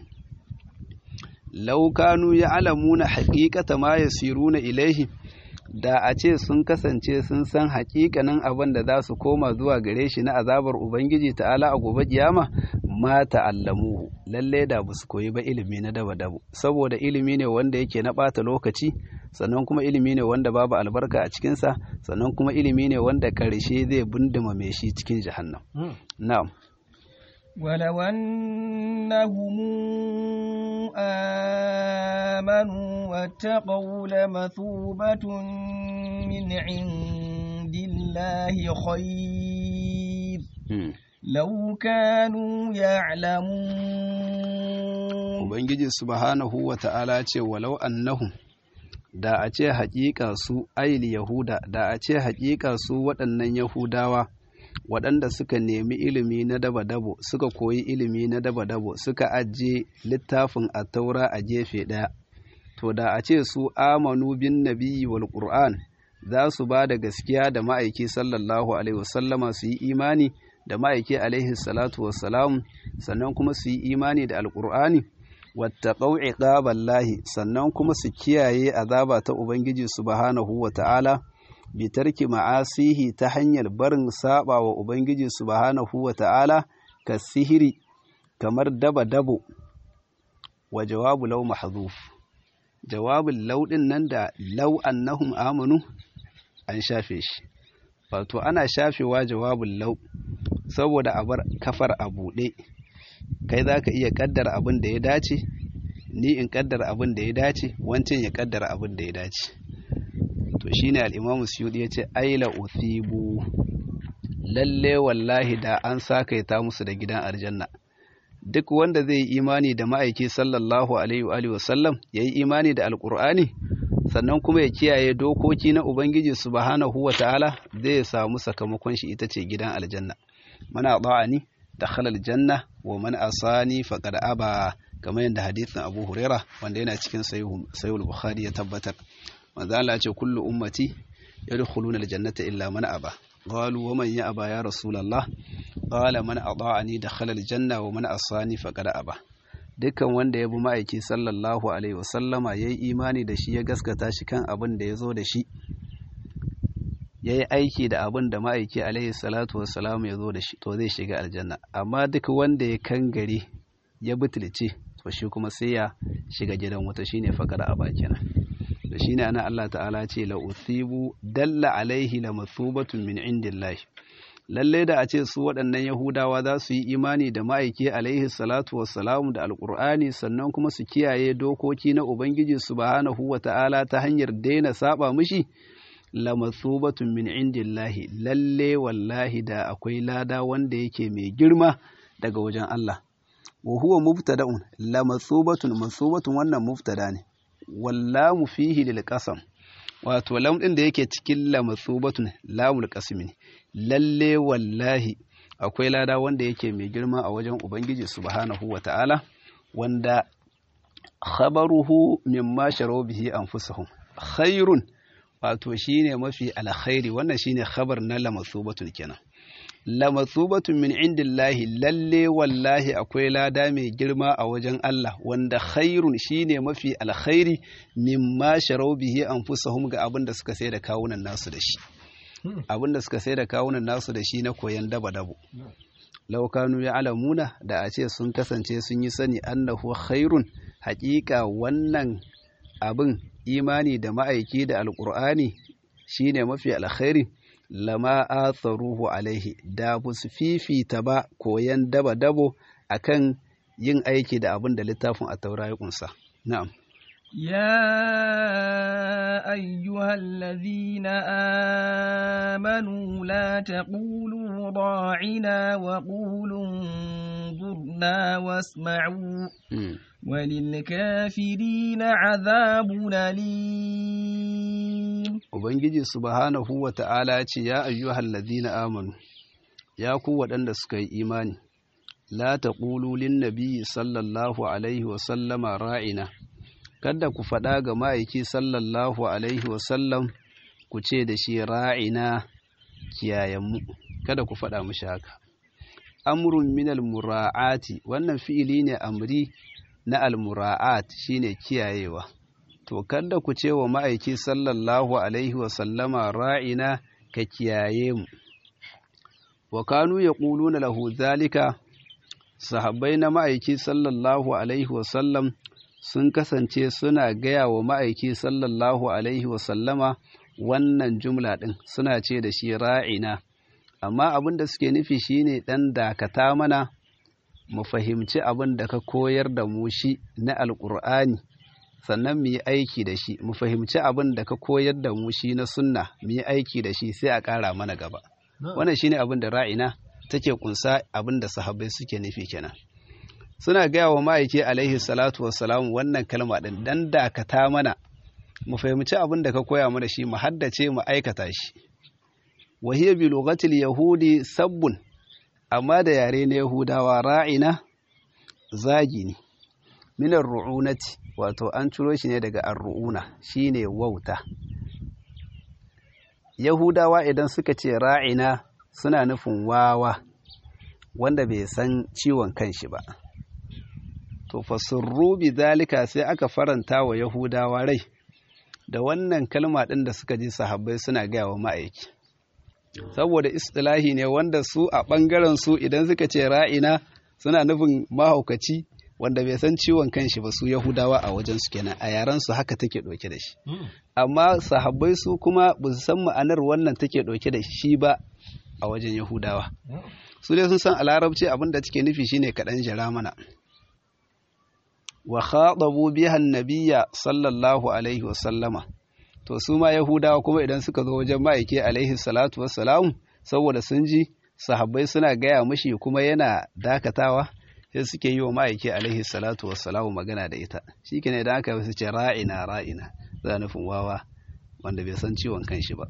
laukanu ya alamuna haƙiƙata ma ya siruna ilaihi da a ce sun kasance sun san haƙiƙanin abin da za su koma zuwa gare shi na azabar ubangiji ta'ala a gobe kiyama ma ta'allamuhu lalle da ba su koyi ba ilimi na daba dabo saboda ilimi ne wanda yake na ɓata lokaci sannan kuma ilimi ne wanda babu albarka a cikinsa sannan kuma ilimi ne wanda ƙarshe zai bunduma mai shi cikin jahannam na'am ولو أنهم آمنوا واتقوا لمثوبة من عند الله خير لو كانوا يعلمون Ubangiji subhanahu wa ta'ala ce walau annahum da a ce haƙiƙa su aili Yahuda da a ce haƙiƙa su waɗannan Yahudawa waɗanda suka nemi ilimi na daba-dabo suka koyi ilimi na daba-dabo suka ajiye littafin a taura a gefe ɗaya to da a ce su amanu bin nabiyyi wal qur'an za su ba da gaskiya da ma'aiki sallallahu alaihi wasallama su yi imani da ma'aiki alaihi salatu wassalam sannan kuma su yi imani da alqur'ani wattaqau iqaballahi sannan kuma su kiyaye azaba ta ubangiji subhanahu wa ta'ala bi tarki ma'asihi ta hanyar barin saba wa ubangiji subhanahu wa ta'ala ka sihiri kamar daba dabo wa jawabu law mahdhuf jawabin law din nan da law annahum amanu an shafe shi wato ana shafewa jawabin law saboda a bar kafar a buɗe kai zaka iya kaddara abin da ya dace ni in kaddara abin da ya dace wancan ya kaddara abin da ya dace to shine al-Imam Suyuti yace aila uthibu lalle wallahi da an sakaita musu da gidan aljanna duk wanda zai yi imani da ma'aiki sallallahu alaihi wa alihi wasallam yayi imani da alqur'ani sannan kuma ya kiyaye dokoki na ubangiji subhanahu wataala zai samu sakamakon shi ita ce gidan aljanna mana ba'ani dakhala aljanna wa man asani faqad aba kamar yadda hadisin Abu Huraira wanda yana cikin sahih Bukhari ya tabbatar manzo Allah ya ce kullu ummati yadkhuluna aljannata illa man aba qalu wa man ya'ba ya rasulullah qala man ata'ani dakhala aljanna wa man asani faqad aba dukkan wanda ya bi ma'aiki sallallahu alaihi wasallama yayi imani da shi ya gaskata shi kan abin da yazo da shi yayi aiki da abin da ma'aiki alaihi salatu wassalam yazo da shi to zai shiga aljanna amma duk wanda ya kangare ya butulce to shi kuma sai ya shiga gidan wuta shine faqad aba kenan da shine ana Allah ta'ala ce la uthibu dalla alaihi la mathubatun min indillahi lalle da a ce su waɗannan yahudawa za su yi imani da ma'aiki alaihi salatu wassalamu da alqur'ani sannan kuma su kiyaye dokoki na ubangiji subhanahu wata'ala ta hanyar daina saba mishi la mathubatun min indillahi lalle wallahi da akwai lada wanda yake mai girma daga wajen Allah wa huwa mubtada'un la mathubatun mathubatun wannan mubtada ne wallamu fihi lil qasam wato lam din da yake cikin la mathubatun lamul qasmi ne lalle wallahi akwai lada wanda yake mai girma a wajen ubangiji subhanahu wata'ala wanda khabaruhu mimma sharu bihi anfusuhum khairun wato shine mafi alkhairi wannan shine khabar na la mathubatun kenan la mathubatun min indillahi lalle wallahi akwai lada mai girma a wajen Allah wanda khairun shine mafi alkhairi mimma sharau bihi anfusahum ga abin da suka sai da kawunan nasu da shi abin da suka sai da kawunan nasu da shi na koyan daba dabo law kanu ya'lamuna da a ce sun kasance sun yi sani annahu khairun haƙiƙa wannan abin imani da ma'aiki da alqur'ani shine mafi alkhairi lama atharuhu alaihi da bu su fifita ba koyan daba dabo akan yin aiki da abin da littafin at-taura ya kunsa na'am يا أيها الذين آمنوا لا تقولوا راعنا وقولوا انظرنا واسمعوا وللكافرين عذاب أليم Ubangiji subhanahu wa ta'ala ce ya ayyuhal ladina amanu ya ku waɗanda suka yi imani la taqulu lin nabiyyi sallallahu alaihi wa sallama ra'ina kada ku faɗa ga ma'aiki sallallahu alaihi wa sallam ku ce da shi ra'ina kiyayenmu kada ku faɗa mishi haka amrun min al-mura'ati wannan fi'ili ne amri na al-mura'at shine kiyayewa to kada ku ce wa ma'aiki sallallahu alaihi wa sallama ra'ina ka kiyaye mu wa kanu yaquluna lahu zalika sahabbai na ma'aiki sallallahu alaihi wa sallam sun kasance suna gaya wa ma'aiki sallallahu alaihi wa sallama wannan jumla din suna ce da shi ra'ina amma abin da suke nufi shine dan dakata mana mu fahimci abin da ka koyar da mu shi na alqur'ani sannan mu yi aiki da shi mu fahimci abin da ka koyar da mu shi na sunna mu yi aiki da shi sai a ƙara mana gaba wannan shine abin da ra'ina take kunsa abin da sahabbai suke nufi kenan. Suna gaya wa ma'aiki alaihi salatu wassalam wannan kalma din dan dakata mana mu fahimci abin da ka koya mana shi mu haddace mu aikata shi. Wa hiya bi lughatil yahudi sabbun, amma da yare na yahudawa ra'ina zagi ne. Minar ru'unati, wato an ciro shi ne daga ar-ru'una, shine wauta. Yahudawa idan suka ce ra'ina suna nufin wawa wanda bai san ciwon kanshi ba. To fasurru bi zalika, sai aka faranta wa Yahudawa rai da wannan kalma ɗin da suka ji sahabbai suna gaya wa ma'aiki. Saboda istilahi ne wanda su a ɓangaren su idan suka ce ra'ina suna nufin mahaukaci wanda bai san ciwon kanshi ba, su Yahudawa a wajen su kenan, a yaran su haka take ɗauke da shi. Amma sahabbai su kuma ba su san ma'anar wannan take ɗauke da shi ba a wajen Yahudawa. Su dai sun san a larabci abin da take nufi shine kaɗan jira mana. Wa khadabu biha annabiyya sallallahu alaihi wa sallama. To su ma Yahudawa kuma idan suka zo wajen ma'aike alaihi salatu wassalam, saboda sun ji sahabbai suna gaya mashi kuma yana dakatawa, sai suke yi wa ma'aike alaihi salatu wassalam magana da ita. Shikenan idan aka su ce ra'ina ra'ina, za nufin wawa wanda bai san ciwon kanshi ba.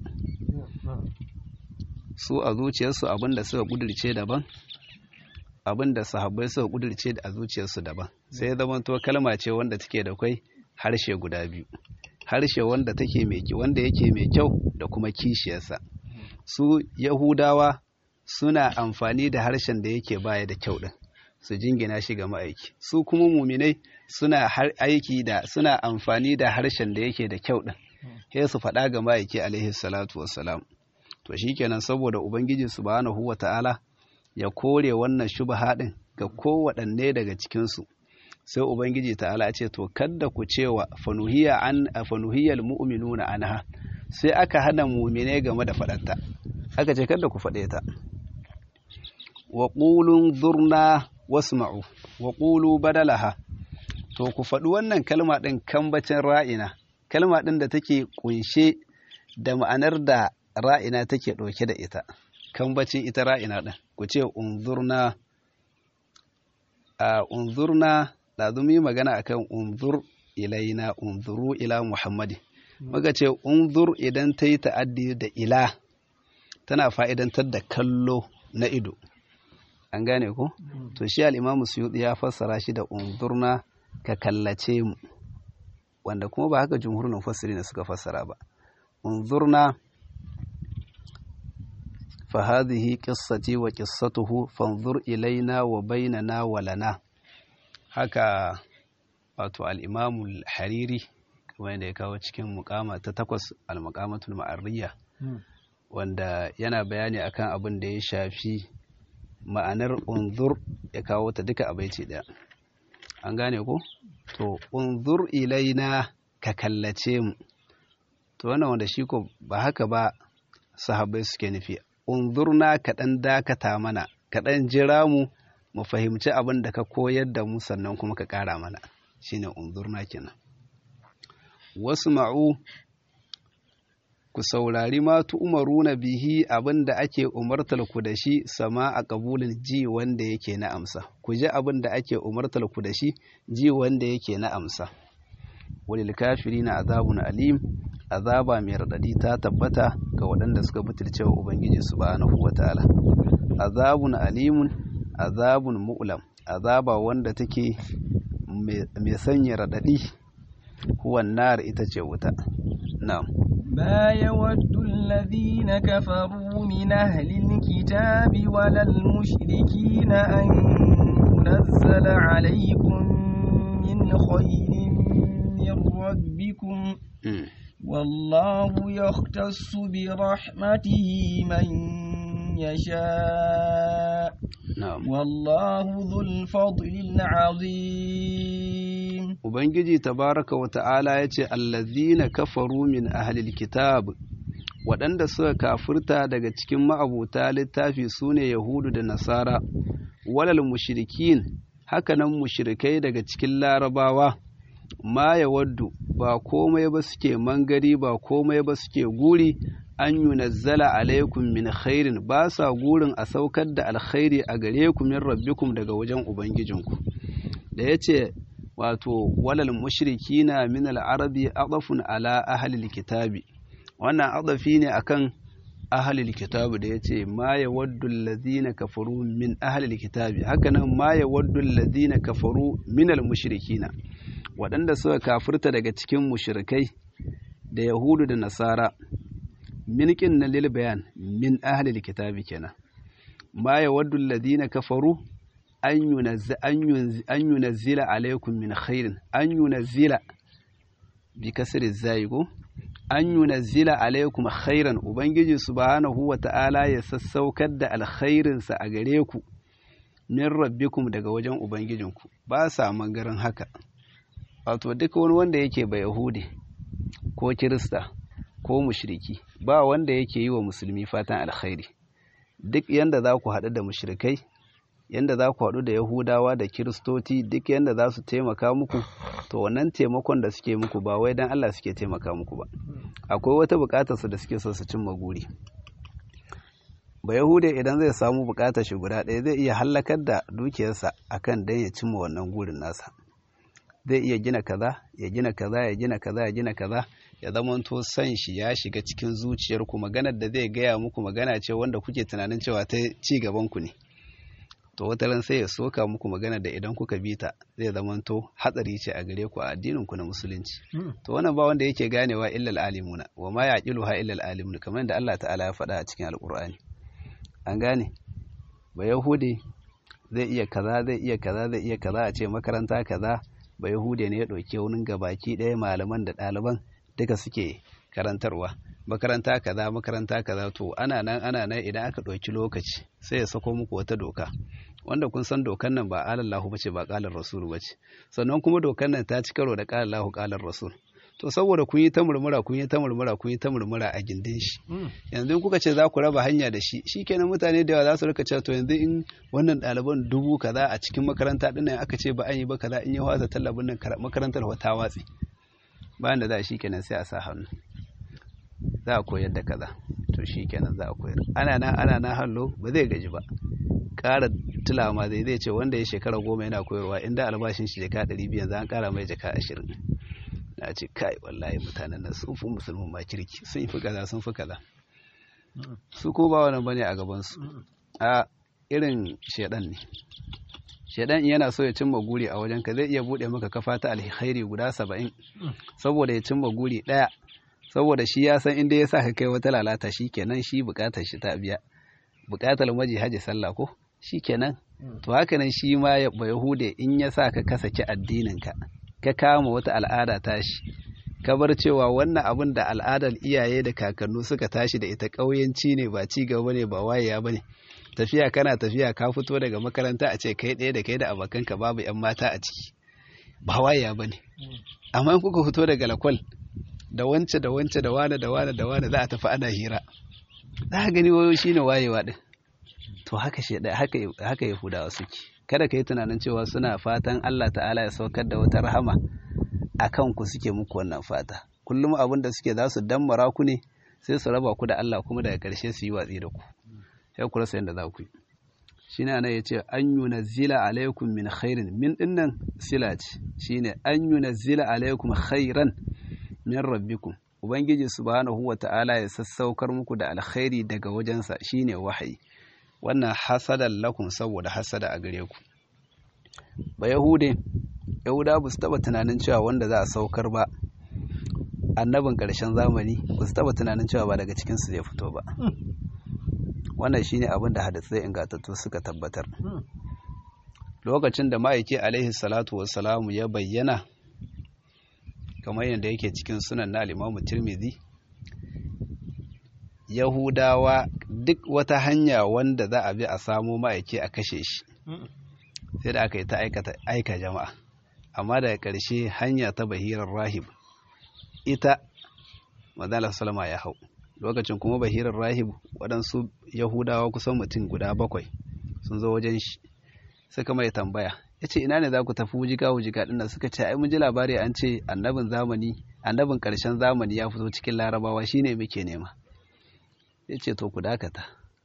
Su a zuciyarsu abinda suka kudirce daban, abinda sahabbai suka kudirce a zuciyarsu daban. Sai zamanto kalma ce wanda take da kai harshe guda biyu. Harshe wanda take mai wanda yake mai kyau da kuma kishiyarsa. Su Yahudawa suna amfani da harshen da yake baya da kyau din, su jingina shi ga ma'aiki. Su kuma muminai suna aiki da suna amfani da harshen da yake da kyau din, sai su faɗa ga ma'aiki alaihi salatu wassalam. To shikenan saboda Ubangiji subhanahu wata'ala ya kore wannan shubha din ga kowaɗanne daga cikin su, sai Ubangiji ta'ala ce to kada ku cewa fanuhiya an fanuhiyal mu'minuna anha, sai aka hana mu'mine game da faɗarta, aka ce kada ku faɗe ta. Wa qulu zurna wasma'u wa qulu badalaha, to ku faɗi wannan kalma din kambacin ra'ina, kalma din da take kunshe da ma'anar da ra'ina take ɗauke da ita, kambacin ita ra'ina din, ku ce unzurna. a unzurna da zumi magana akan unzur ilaina, unzuru ila Muhammadi. Muka ce unzur idan ta yi ta'addi da ila tana fa'idantar da kallo na ido. An gane ko? To shi al-Imam Suyuti ya fassara shi da unzurna, ka kallace mu, wanda kuma ba haka jumhurin mufassirin suka fassara ba. Unzurna fa hadhihi qissati wa qissatuhu fanzur ilaina wa bainana wa lana. Haka wato al-Imam al-Hariri kamar yadda ya kawo cikin muqama ta takwas, al-Muqamatul Ma'ariyya, wanda yana bayani akan abin da ya shafi ma'anar unzur, ya kawo ta duka a baiti daya. An gane ko? To unzur ilaina, ka kallace mu. To wannan wanda shi ko ba haka ba sahabbai suke nufi. Unzurna, ka dan dakata mana, ka dan jira mu mu fahimci abin da ka koyar da mu sannan kuma ka ƙara mana, shine unzurna kenan. Wasma'u, ku saurari ma tu'maruna bihi, abin da ake umartar ku da shi, sama a qabulin, ji wanda yake na amsa. Ku ji abin da ake umartar ku da shi, ji wanda yake na amsa. Walil kafirina azabun alim, azaba mai radadi ta tabbata ga waɗanda suka butulce wa Ubangiji subhanahu wataala. Azabun alimun, azabun mu'lam, azaba wanda take mai sanya radadi, huwan nar, ita ce wuta. Na'am. ما يود الذين كفروا من أهل الكتاب ولا المشركين أن ينزل عليكم من خير من ربكم والله يختص برحمته من يشاء والله ذو الفضل العظيم. Ubangiji tabaraka wa ta'ala ya ce, allazina kafaru min ahlil kitab, waɗanda suka kafurta daga cikin ma'abuta littafi su ne Yahudu da Nasara, walal mushrikin, hakanan mushrikai daga cikin Larabawa, ma ya waddu, ba komai ba suke mangari, ba komai ba suke guri, an yunazzala alaikum min khairin ba sa gurin a saukar da alkhairi a gare ku min rabbikum daga wajen ubangijinku da yace wato walal mushrikina min al-arabi adafun ala ahli al-kitabi wannan adafi ne akan ahli al-kitabi da yace ma yawaddu alladhina kafaru min ahli al-kitabi hakanan ma yawaddu alladhina kafaru min al-mushrikina waɗanda suka kafirta daga cikin mushrikai da yahudu da nasara minkin na lil bayan min ahli al-kitabi kenan ma yawaddu alladhina kafaru an yunazzila alaikum min khairin an yunazzila bi kasri zaigo an yunazzila alaikum khairan ubangiji subhanahu wata'ala ya sassaukar da alkhairin sa a gare ku min rabbikum daga wajen ubangijinku ba sa magarin haka wato duk wani wanda yake ba yahudi ko kirista ko mushriki ba wanda yake yi wa musulmi fatan alkhairi duk yanda za ku haɗu da mushrikai yanda za ku haɗu da yahudawa da kiristoci duk yanda za su taimaka muku to wannan taimakon da suke muku ba wai dan Allah suke taimaka muku ba akwai wata buƙatar su da suke so su cimma guri ba yahude idan zai samu buƙatar shi guda ɗaya zai iya hallakar da dukiyarsa akan dan ya cimma wannan gurin nasa zai iya gina kaza ya gina kaza ya gina kaza ya gina kaza ya zamanto san shi ya shiga cikin zuciyarku maganar da zai gaya muku magana ce wanda kuke tunanin cewa ta ci gaban ku ne to wata ran sai ya soka muku magana da idan kuka bi ta zai zamanto hatsari ce a gare ku a addinin ku na musulunci to wannan ba wanda yake ganewa illa al-alimuna wa ma yaqiluha illa al-alimun kamar da Allah ta'ala ya faɗa a cikin alqur'ani an gane ba yahudi zai iya kaza zai iya kaza zai iya kaza a ce makaranta kaza ba yahude ne ya ɗauki wani gabaki ɗaya malaman da ɗaliban duka suke karantarwa makaranta kaza makaranta kaza to ana nan ana nan idan aka ɗauki lokaci sai ya sako muku wata doka wanda kun san dokan nan ba alallahu bace ba qalar rasul bace sannan kuma dokan nan ta ci karo da qalallahu qalar rasul to saboda kun yi ta murmura kun yi ta murmura kun yi ta murmura a gindin shi yanzu kuka ce za ku raba hanya da shi shikenan mutane da yawa za su rika cewa to yanzu in wannan ɗaliban dubu kaza a cikin makaranta ɗin nan aka ce ba an yi ba kaza in yi wasa tallabin nan makarantar wata watsi bayan da za a shikenan sai a sa hannu za a koyar da kaza to shikenan za a koyar ana nan ana nan hallo ba zai gaji ba ƙara tulama zai zai ce wanda ya shekara goma yana koyarwa inda albashin shi jaka ɗari biyu yanzu an ƙara mai jaka ashirin na ce kai wallahi mutanen nan sun fi musulmin ma kirki sun fi kaza sun fi kaza su ko ba wannan bane a gaban su a irin shedan ne shedan yana so ya cimma guri a wajen ka zai iya bude maka kafa ta alkhairi guda saba'in saboda ya cimma guri daya saboda shi ya san inda ya sa ka kai wata lalata shikenan shi bukatar shi ta biya bukatar maji haji sallah ko shikenan to haka nan shi ma ba yahude in ya sa ka kasake addinin ka ka kama wata al'ada tashi ka bar cewa wannan abin da al'adar iyaye da kakannu suka tashi da ita ƙauyenci ne ba ci gaba ne ba wayewa bane tafiya kana tafiya ka fito daga makaranta a ce kai ɗaya da kai da abokanka babu yan mata a ciki ba wayewa bane amma in kuka fito daga lakwal da wance da wance da wane da wane da wane za a tafi ana hira za ka gani wayo shine wayewa din to haka shi haka haka yahudawa suke kada ka yi tunanin cewa suna fatan Allah ta'ala ya saukar da wata rahama a kanku suke muku wannan fata kullum abin da suke za su dammara ku ne sai su raba ku da Allah kuma daga ƙarshe su yi watsi da ku sai ku rasa yadda za ku yi shine ana yace an yunazzila alaikum min khairin min dinnan sila ce shine an yunazzila alaikum khairan min rabbikum ubangiji subhanahu wata'ala ya sassaukar muku da alkhairi daga wajensa shine wahayi wannan hasadan lakum saboda hasada a gare ku ba yahude yahuda ba su taba tunanin cewa wanda za a saukar ba annabin ƙarshen zamani ba su taba tunanin cewa ba daga cikin su zai fito ba wannan shine abin da hadisai ingantattu suka tabbatar lokacin da ma'aiki alaihi salatu wassalamu ya bayyana kamar yadda yake cikin sunan na al-Imam Tirmidhi Yahudawa duk wata hanya wanda za a bi a samo ma'aiki a kashe shi sai da aka yi ta aikata aika jama'a amma daga ƙarshe hanya ta bahirar rahib ita manzala sallama ya hau lokacin kuma bahirar rahib waɗansu Yahudawa kusan mutum guda bakwai sun zo wajen shi suka mai tambaya ya ce ina ne za ku tafi wujiga wujiga ɗin nan suka ce ai mun ji labari an ce annabin zamani annabin ƙarshen zamani ya fito cikin larabawa shine muke nema ya ce to ku dakata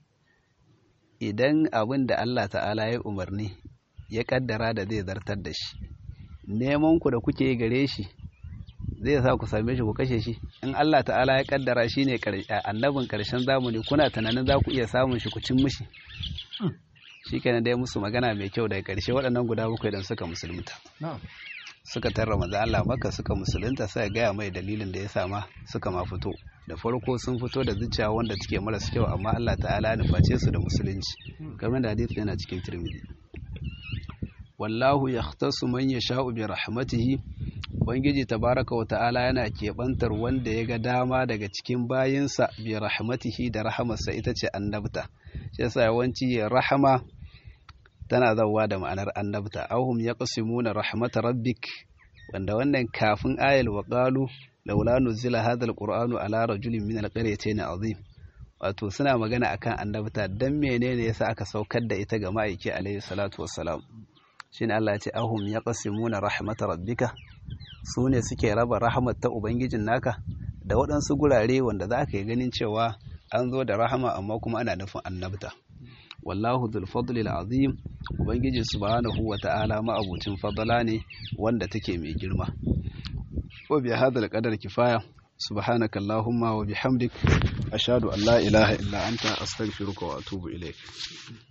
idan abin da Allah ta'ala ya umarni ya kaddara da zai zartar da shi neman ku da kuke gare shi zai sa ku same shi ku kashe shi in Allah ta'ala ya kaddara shi ne annabin karshen zamani kuna tunanin za ku iya samun shi ku cin mishi shi kenan dai musu magana mai kyau daga karshe waɗannan guda bakwai dan suka musulunta suka tarra manzo Allah maka suka musulunta sai gaya mai dalilin da ya sama suka ma fito da farko sun fito da zuciya wanda take marasa kyau amma Allah ta'ala ya nuface su da musulunci kamar da hadisi yana cikin Tirmidhi wallahu yahtasu man yasha'u bi rahmatihi ubangiji tabaraka wa ta'ala yana kebantar wanda ya ga dama daga cikin bayinsa bi rahmatihi da rahamarsa ita ce annabta shi yasa yawanci rahama tana zawa da ma'anar annabta ahum yaqsimuna rahmat rabbik wanda wannan kafin ayal wa qalu laula nuzila hadha alqur'anu ala rajulin min alqaryatayn azim wato suna magana akan annabta dan menene yasa aka saukar da ita ga ma'aiki alayhi salatu wassalam shine Allah ya ce ahum yaqsimuna rahmat rabbika sune suke raba rahmat ta ubangijin naka da waɗansu gurare wanda za ka yi ganin cewa an zo da rahama amma kuma ana nufin annabta wallahu dhul fadlil azim ubangiji subhanahu wata'ala ma abucin fadala ne wanda take mai girma wa bi hadal qadar kifaya subhanaka allahumma wa bihamdik ashhadu an la ilaha illa anta astaghfiruka wa atubu ilaik